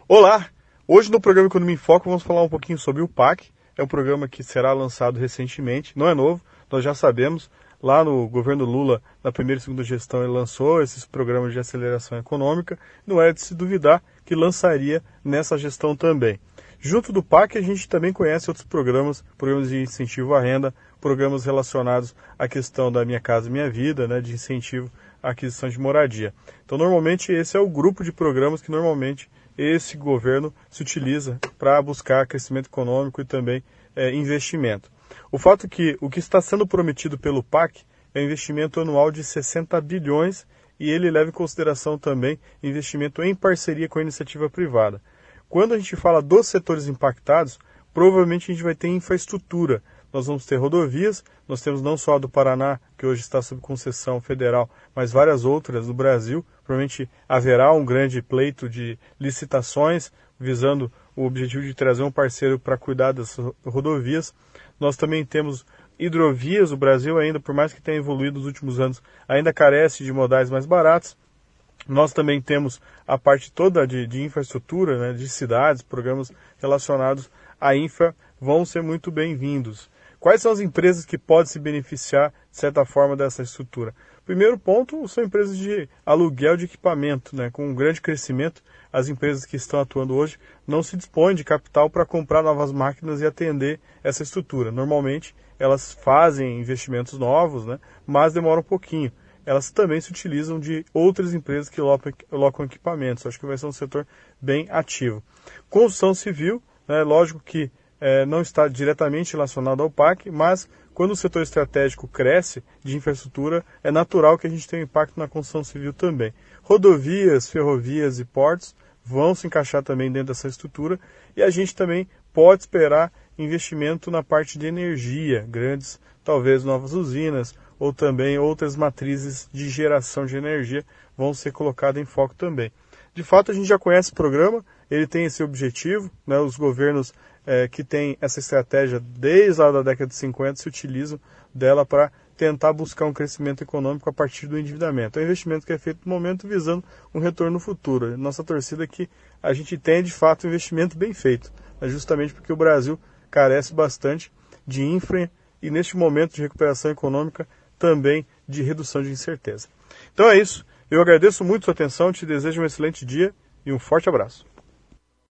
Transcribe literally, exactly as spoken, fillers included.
Olá! Hoje no programa Economia em Foco vamos falar um pouquinho sobre o P A C. É um programa que será lançado recentemente, não é novo, nós já sabemos. Lá no governo Lula, na primeira e segunda gestão, ele lançou esses programas de aceleração econômica. Não é de se duvidar que lançaria nessa gestão também. Junto do P A C, a gente também conhece outros programas, programas de incentivo à renda, programas relacionados à questão da Minha Casa Minha Vida, né, de incentivo à aquisição de moradia. Então, normalmente, esse é o grupo de programas que normalmente esse governo se utiliza para buscar crescimento econômico e também é, investimento. O fato é que o que está sendo prometido pelo P A C é um investimento anual de sessenta bilhões e ele leva em consideração também investimento em parceria com a iniciativa privada. Quando a gente fala dos setores impactados, provavelmente a gente vai ter infraestrutura. Nós vamos ter rodovias, nós temos não só a do Paraná, que hoje está sob concessão federal, mas várias outras do Brasil. Provavelmente haverá um grande pleito de licitações, visando o objetivo de trazer um parceiro para cuidar das rodovias. Nós também temos hidrovias. O Brasil ainda, por mais que tenha evoluído nos últimos anos, ainda carece de modais mais baratos. Nós também temos a parte toda de, de infraestrutura, né, de cidades, programas relacionados à infra vão ser muito bem-vindos. Quais são as empresas que podem se beneficiar, de certa forma, dessa estrutura? Primeiro ponto são empresas de aluguel de equipamento, né? Com um grande crescimento, as empresas que estão atuando hoje não se dispõem de capital para comprar novas máquinas e atender essa estrutura. Normalmente, elas fazem investimentos novos, né? Mas demoram um pouquinho. Elas também se utilizam de outras empresas que locam equipamentos. Acho que vai ser um setor bem ativo. Construção civil, né? Lógico que é, não está diretamente relacionado ao P A C, mas quando o setor estratégico cresce de infraestrutura, é natural que a gente tenha um impacto na construção civil também. Rodovias, ferrovias e portos vão se encaixar também dentro dessa estrutura e a gente também pode esperar investimento na parte de energia, grandes, talvez novas usinas ou também outras matrizes de geração de energia vão ser colocadas em foco também. De fato, a gente já conhece o programa, ele tem esse objetivo, né, os governos é, que têm essa estratégia desde lá da década de cinquenta se utilizam dela para tentar buscar um crescimento econômico a partir do endividamento. É um investimento que é feito no momento visando um retorno futuro. Nossa torcida é que a gente tenha de fato um investimento bem feito, é justamente porque o Brasil carece bastante de infra e neste momento de recuperação econômica também de redução de incerteza. Então é isso. Eu agradeço muito a sua atenção, te desejo um excelente dia e um forte abraço.